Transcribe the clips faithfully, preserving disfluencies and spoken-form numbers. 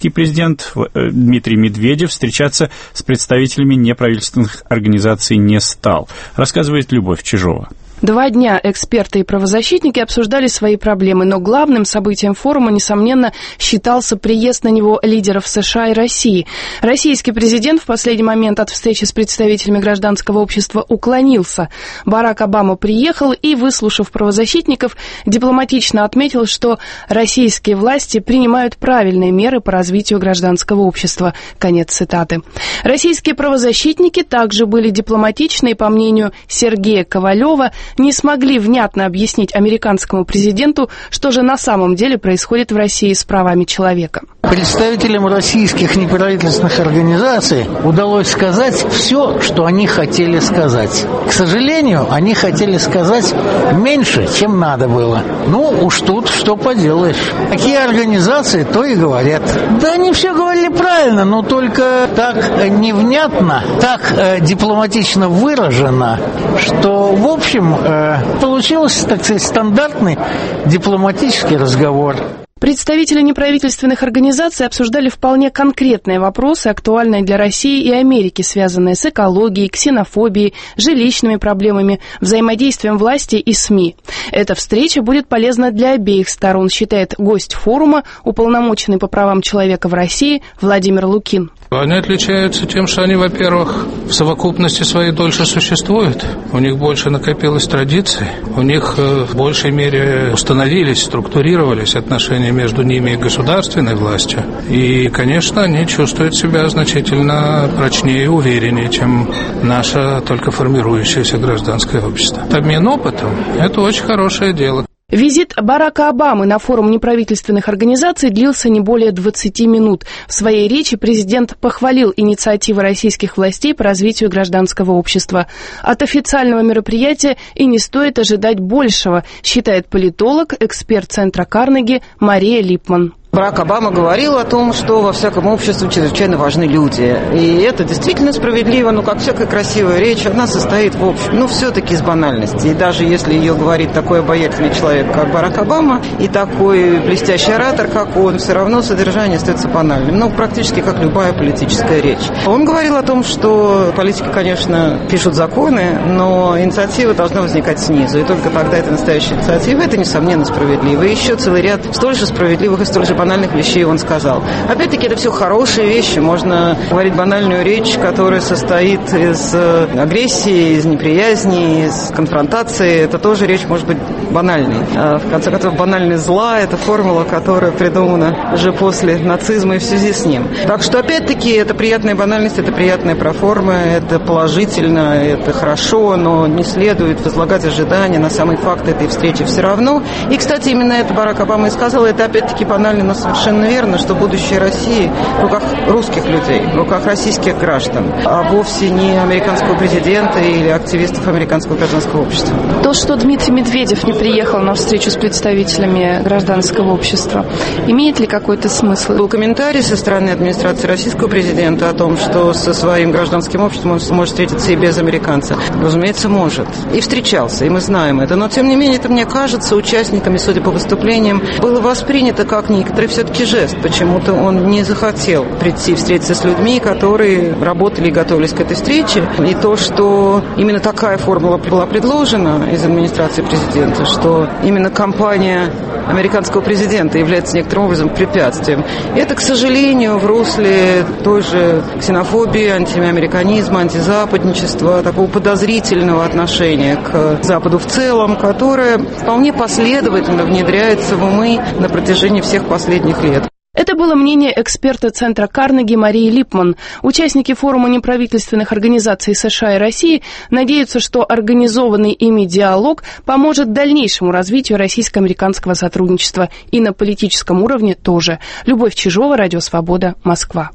российский президент Дмитрий Медведев встречаться с представителями неправительственных организаций не стал, рассказывает Любовь Чижова. Два дня эксперты и правозащитники обсуждали свои проблемы, но главным событием форума, несомненно, считался приезд на него лидеров США и России. Российский президент в последний момент от встречи с представителями гражданского общества уклонился. Барак Обама приехал и, выслушав правозащитников, дипломатично отметил, что российские власти принимают правильные меры по развитию гражданского общества. Конец цитаты. Российские правозащитники также были дипломатичны и, по мнению Сергея Ковалева, не смогли внятно объяснить американскому президенту, что же на самом деле происходит в России с правами человека. Представителям российских неправительственных организаций удалось сказать все, что они хотели сказать. К сожалению, они хотели сказать меньше, чем надо было. Ну, уж тут что поделаешь. Какие организации, то и говорят. Да они все говорили правильно, но только так невнятно, так э, дипломатично выражено, что, в общем, э, получился, так сказать, стандартный дипломатический разговор. Представители неправительственных организаций обсуждали вполне конкретные вопросы, актуальные для России и Америки, связанные с экологией, ксенофобией, жилищными проблемами, взаимодействием власти и СМИ. Эта встреча будет полезна для обеих сторон, считает гость форума, уполномоченный по правам человека в России Владимир Лукин. Они отличаются тем, что они, во-первых, в совокупности своей дольше существуют, у них больше накопилось традиций, у них в большей мере установились, структурировались отношения между ними и государственной властью. И, конечно, они чувствуют себя значительно прочнее и увереннее, чем наше только формирующееся гражданское общество. Обмен опытом – это очень хорошее дело. Визит Барака Обамы на форум неправительственных организаций длился не более двадцати минут. В своей речи президент похвалил инициативы российских властей по развитию гражданского общества. От официального мероприятия и не стоит ожидать большего, считает политолог, эксперт Центра Карнеги Мария Липман. Барак Обама говорил о том, что во всяком обществе чрезвычайно важны люди. И это действительно справедливо, но как всякая красивая речь, она состоит в общем, ну, все-таки из банальности. И даже если ее говорит такой обаятельный человек, как Барак Обама, и такой блестящий оратор, как он, все равно содержание остается банальным. Ну, практически как любая политическая речь. Он говорил о том, что политики, конечно, пишут законы, но инициатива должна возникать снизу. И только тогда это настоящая инициатива, это, несомненно, справедливо. И еще целый ряд столь же справедливых и столь же банальных вещей он сказал. Опять-таки, это все хорошие вещи. Можно говорить банальную речь, которая состоит из агрессии, из неприязни, из конфронтации. Это тоже речь может быть банальной. А в конце концов, банальность зла – это формула, которая придумана уже после нацизма и в связи с ним. Так что, опять-таки, это приятная банальность, это приятная проформа, это положительно, это хорошо, но не следует возлагать ожидания на самый факт этой встречи все равно. И, кстати, именно это Барак Обама и сказал, это опять-таки банально, но совершенно верно, что будущее России в руках русских людей, в руках российских граждан, а вовсе не американского президента или активистов американского гражданского общества. То, что Дмитрий Медведев не приехал на встречу с представителями гражданского общества, имеет ли какой-то смысл? Был комментарий со стороны администрации российского президента о том, что со своим гражданским обществом он может встретиться и без американца. Разумеется, может. И встречался, и мы знаем это. Но, тем не менее, это, мне кажется, участниками, судя по выступлениям, было воспринято как некоторый все-таки жест. Почему-то он не захотел прийти встретиться с людьми, которые работали и готовились к этой встрече. И то, что именно такая формула была предложена из администрации президента, что именно кампания американского президента является некоторым образом препятствием. И это, к сожалению, в русле той же ксенофобии, антиамериканизма, антизападничества, такого подозрительного отношения к Западу в целом, которое вполне последовательно внедряется в умы на протяжении всех последних лет. Это было мнение эксперта Центра Карнеги Марии Липман. Участники форума неправительственных организаций США и России надеются, что организованный ими диалог поможет дальнейшему развитию российско-американского сотрудничества и на политическом уровне тоже. Любовь Чижова, Радио Свобода, Москва.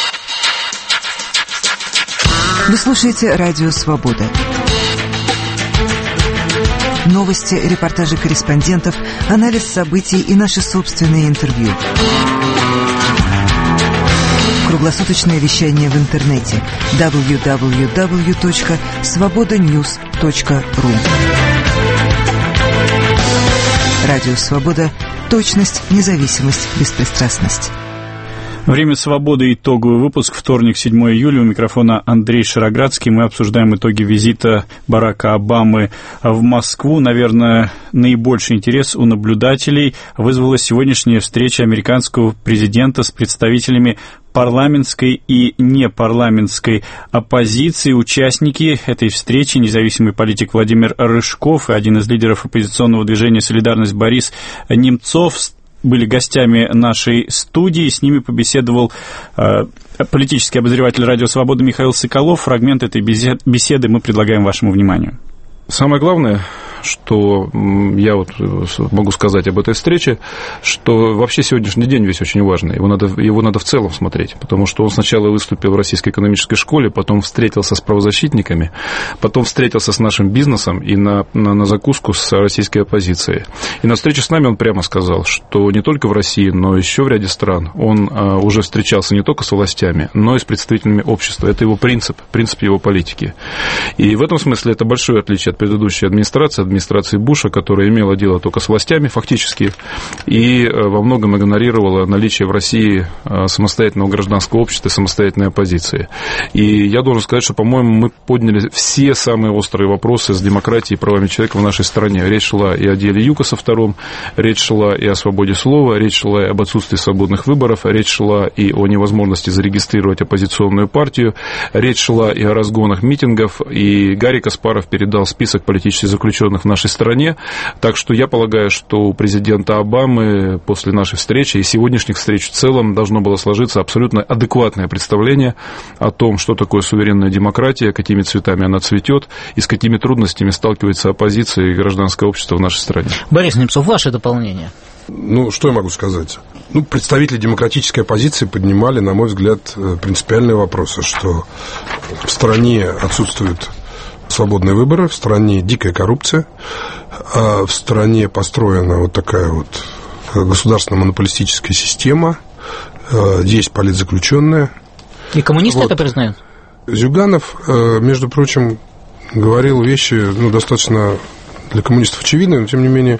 Вы слушаете Радио Свобода. Новости, репортажи корреспондентов, анализ событий и наши собственные интервью. Круглосуточное вещание в интернете дабл ю дабл ю дабл ю точка свобода ньюс точка ру. Радио Свобода. Точность, независимость, беспристрастность. Время свободы. Итоговый выпуск. Вторник, седьмого июля. У микрофона Андрей Шароградский. Мы обсуждаем итоги визита Барака Обамы в Москву. Наверное, наибольший интерес у наблюдателей вызвала сегодняшняя встреча американского президента с представителями парламентской и непарламентской оппозиции. Участники этой встречи — независимый политик Владимир Рыжков и один из лидеров оппозиционного движения «Солидарность» Борис Немцов были гостями нашей студии. С ними побеседовал э, политический обозреватель «Радио Свобода» Михаил Соколов. Фрагмент этой беседы мы предлагаем вашему вниманию. Самое главное, что я вот могу сказать об этой встрече, что вообще сегодняшний день весь очень важный. Его надо, его надо в целом смотреть, потому что он сначала выступил в Российской экономической школе, потом встретился с правозащитниками, потом встретился с нашим бизнесом и на, на, на закуску с российской оппозицией. И на встрече с нами он прямо сказал, что не только в России, но еще в ряде стран он а, уже встречался не только с властями, но и с представителями общества. Это его принцип, принцип его политики. И в этом смысле это большое отличие от предыдущей администрации, администрации Буша, которая имела дело только с властями фактически и во многом игнорировала наличие в России самостоятельного гражданского общества и самостоятельной оппозиции. И я должен сказать, что, по-моему, мы подняли все самые острые вопросы с демократией и правами человека в нашей стране. Речь шла и о деле ЮКОСа втором, речь шла и о свободе слова, речь шла и об отсутствии свободных выборов, речь шла и о невозможности зарегистрировать оппозиционную партию, речь шла и о разгонах митингов, и Гарри Каспаров передал список политических заключенных в нашей стране. Так что я полагаю, что у президента Обамы после нашей встречи и сегодняшних встреч в целом должно было сложиться абсолютно адекватное представление о том, что такое суверенная демократия, какими цветами она цветет и с какими трудностями сталкивается оппозиция и гражданское общество в нашей стране. Борис Немцов, ваше дополнение. Ну, что я могу сказать? Ну, представители демократической оппозиции поднимали, на мой взгляд, принципиальные вопросы, что в стране отсутствуют свободные выборы, в стране дикая коррупция, а в стране построена вот такая вот государственная монополистическая система, есть политзаключенные. И коммунисты вот. Это признают? Зюганов, между прочим, говорил вещи, ну, достаточно для коммунистов очевидные, но, тем не менее,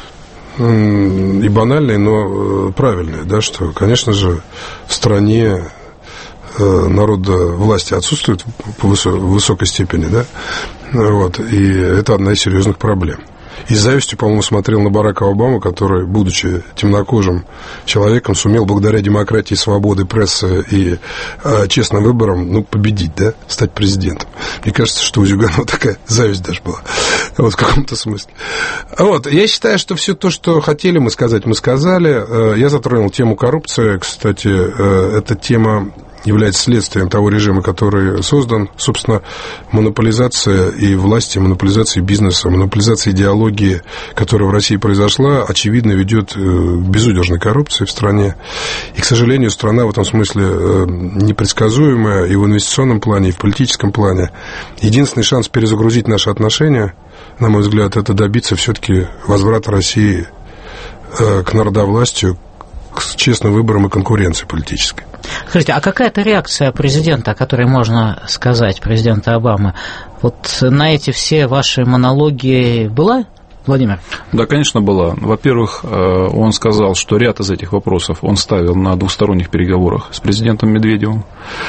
и банальные, но правильные, да, что, конечно же, в стране народа власти отсутствует в высокой степени, да, вот, и это одна из серьезных проблем. И с завистью, по-моему, смотрел на Барака Обаму, который, будучи темнокожим человеком, сумел благодаря демократии, свободе прессы и э, честным выборам, ну, победить, да, стать президентом. Мне кажется, что у Зюганова такая зависть даже была, вот в каком-то смысле. Вот, я считаю, что все то, что хотели мы сказать, мы сказали. Я затронул тему коррупции, кстати, эта тема является следствием того режима, который создан. Собственно, монополизация и власти, монополизация бизнеса, монополизация идеологии, которая в России произошла, очевидно, ведет к безудержной коррупции в стране. И, к сожалению, страна в этом смысле непредсказуемая и в инвестиционном плане, и в политическом плане. Единственный шанс перезагрузить наши отношения, на мой взгляд, это добиться все-таки возврата России к народовластию, к честным выборам и конкуренции политической. Скажите, а какая-то реакция президента, о которой можно сказать, президента Обамы, вот на эти все ваши монологи была, Владимир? Да, конечно, была. Во-первых, он сказал, что ряд из этих вопросов он ставил на двусторонних переговорах с президентом Медведевым.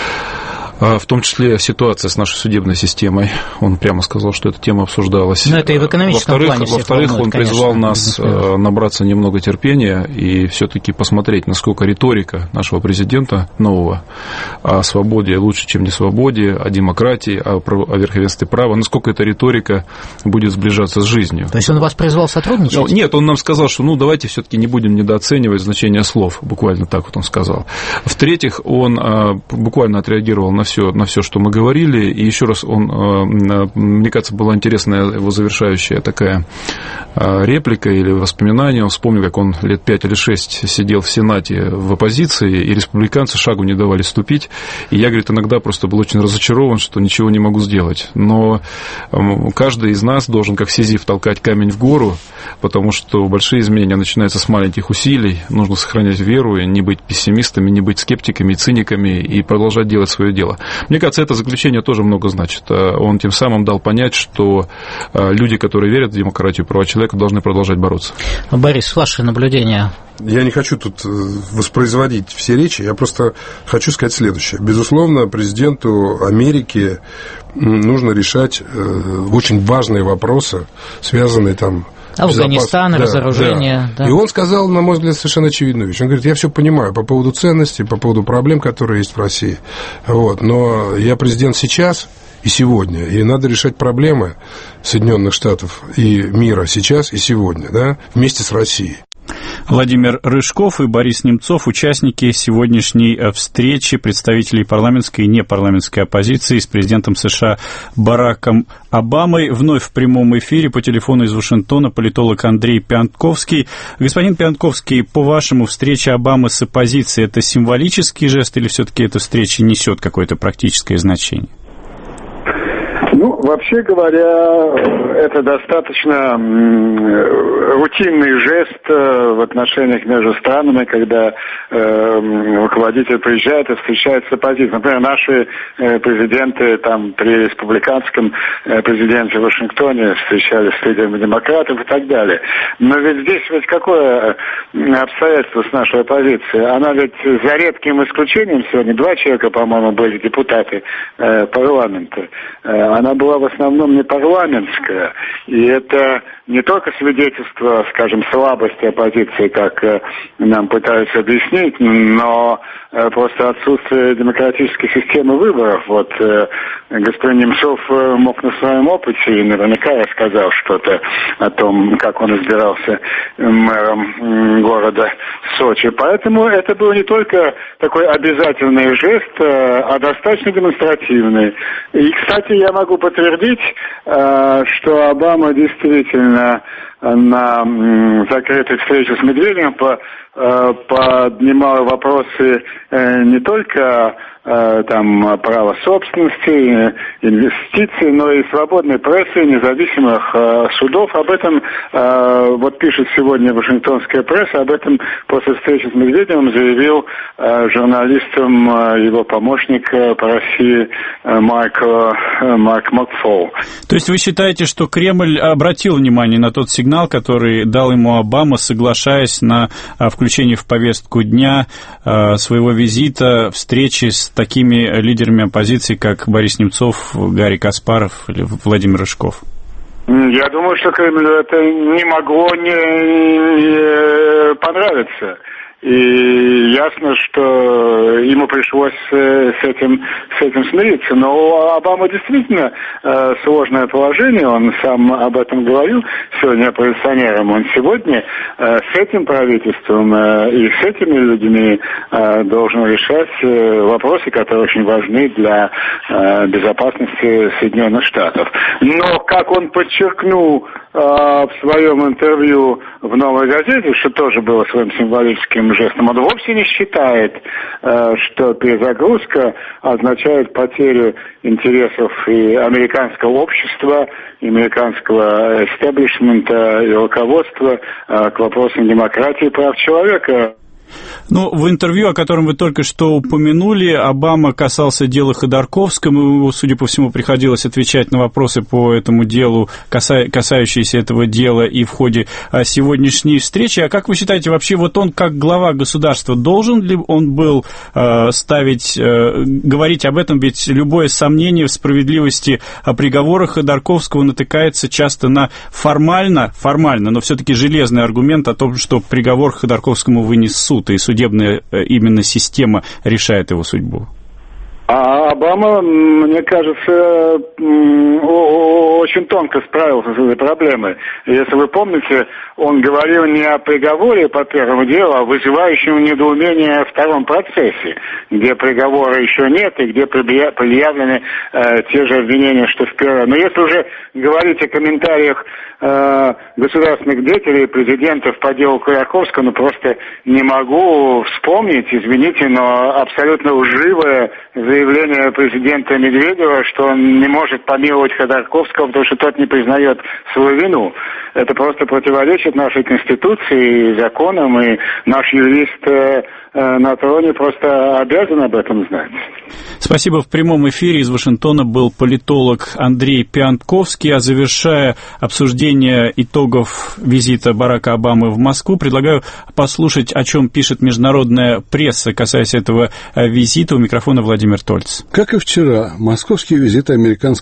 В том числе ситуация с нашей судебной системой. Он прямо сказал, что эта тема обсуждалась. Но это и в экономическом во-вторых, плане. Во-вторых, волнует, он призвал конечно. нас mm-hmm. набраться немного терпения и все-таки посмотреть, насколько риторика нашего президента нового о свободе лучше, чем не свободе, о демократии, о, о верховенстве права, насколько эта риторика будет сближаться с жизнью. То есть он вас призвал сотрудничать? Ну, нет, он нам сказал, что ну давайте все-таки не будем недооценивать значение слов. Буквально так вот он сказал. В-третьих, он а, буквально отреагировал на все, на все, что мы говорили. И еще раз, он, мне кажется, была интересная его завершающая такая реплика или воспоминание. Он вспомнил, как он лет пять или шесть сидел в Сенате в оппозиции, и республиканцы шагу не давали ступить. И я, говорит, иногда просто был очень разочарован, что ничего не могу сделать. Но каждый из нас должен, как Сизиф, толкать камень в гору, потому что большие изменения начинаются с маленьких усилий. Нужно сохранять веру, и не быть пессимистами, не быть скептиками, циниками и продолжать делать свое дело. дело. Мне кажется, это заключение тоже много значит. Он тем самым дал понять, что люди, которые верят в демократию и права человека, должны продолжать бороться. Борис, ваши наблюдения? Я не хочу тут воспроизводить все речи, я просто хочу сказать следующее. Безусловно, президенту Америки нужно решать очень важные вопросы, связанные там Афганистан, безопас... разоружение. Да, да. Да. И он сказал, на мой взгляд, совершенно очевидную вещь. Он говорит, я все понимаю по поводу ценностей, по поводу проблем, которые есть в России. Вот, но я президент сейчас и сегодня, и надо решать проблемы Соединенных Штатов и мира сейчас и сегодня, да, вместе с Россией. Владимир Рыжков и Борис Немцов, участники сегодняшней встречи представителей парламентской и непарламентской оппозиции с президентом США Бараком Обамой. Вновь в прямом эфире по телефону из Вашингтона политолог Андрей Пиантковский. Господин Пиантковский, по-вашему, встреча Обамы с оппозицией – это символический жест или все-таки эта встреча несет какое-то практическое значение? Ну, вообще говоря, это достаточно рутинный жест в отношениях между странами, когда э, руководитель приезжает и встречается с оппозицией. Например, наши э, президенты там при республиканском э, президенте в Вашингтоне встречались с лидерами демократов и так далее. Но ведь здесь ведь какое обстоятельство с нашей оппозицией? Она ведь за редким исключением, сегодня два человека, по-моему, были депутаты э, парламента, э, она была в основном не парламентская, и это не только свидетельство, скажем, слабости оппозиции, как э, нам пытаются объяснить, но э, просто отсутствие демократической системы выборов. Вот э, господин Немцов э, мог на своем опыте и наверняка рассказал что-то о том, как он избирался мэром города Сочи. Поэтому это был не только такой обязательный жест, э, а достаточно демонстративный. И, кстати, я могу подтвердить, э, что Обама действительно на закрытой встрече с Медведевым по, э, поднимал вопросы э, не только э, там права собственности, инвестиций, но и свободной прессы, независимых э, судов. Об этом э, вот пишет сегодня Вашингтонская пресса, об этом после встречи с Медведевым заявил э, журналистам э, его помощник э, по России э, Марк, э, Марк Макфол. То есть вы считаете, что Кремль обратил внимание на тот сигнал, который дал ему Обама, соглашаясь на включение в повестку дня своего визита встречи с такими лидерами оппозиции, как Борис Немцов, Гарри Каспаров или Владимир Рыжков? Я думаю, что Кремлю это не могло не, не понравиться. И ясно, что ему пришлось с этим, с этим смириться. Но у Обамы действительно э, сложное положение, он сам об этом говорил сегодня оппозиционерам. Он сегодня э, с этим правительством э, и с этими людьми э, должен решать э, вопросы, которые очень важны для э, безопасности Соединенных Штатов. Но, как он подчеркнул э, в своем интервью в «Новой газете», что тоже было своим символическим жестом, он вовсе не считает, что перезагрузка означает потерю интересов и американского общества, и американского эстеблишмента и руководства к вопросам демократии и прав человека. Ну, в интервью, о котором вы только что упомянули, Обама касался дела Ходорковского, ему, судя по всему, приходилось отвечать на вопросы по этому делу, касающиеся этого дела и в ходе сегодняшней встречи. А как вы считаете, вообще вот он, как глава государства, должен ли он был ставить, говорить об этом? Ведь любое сомнение в справедливости приговора Ходорковского натыкается часто на формально, формально, но все-таки железный аргумент о том, что приговор Ходорковскому вынес суд, и судебная именно система решает его судьбу. А Обама, мне кажется, очень тонко справился с этой проблемой. Если вы помните, он говорил не о приговоре по первому делу, а о вызывающем недоумение втором процессе, где приговора еще нет и где предъявлены э, те же обвинения, что в первом. Но если уже говорить о комментариях э, государственных деятелей, президентов по делу Ходорковского, ну просто не могу вспомнить, извините, но абсолютно лживое заявление президента Медведева, что он не может помиловать Ходорковского, потому что тот не признает свою вину. Это просто противоречит нашей Конституции и законам, и наш юрист э, на троне просто обязан об этом знать. Спасибо. В прямом эфире из Вашингтона был политолог Андрей Пиантковский. А завершая обсуждение итогов визита Барака Обамы в Москву, предлагаю послушать, о чем пишет международная пресса, касаясь этого визита. У микрофона Владимир Тольц. Как и вчера, московский визит американского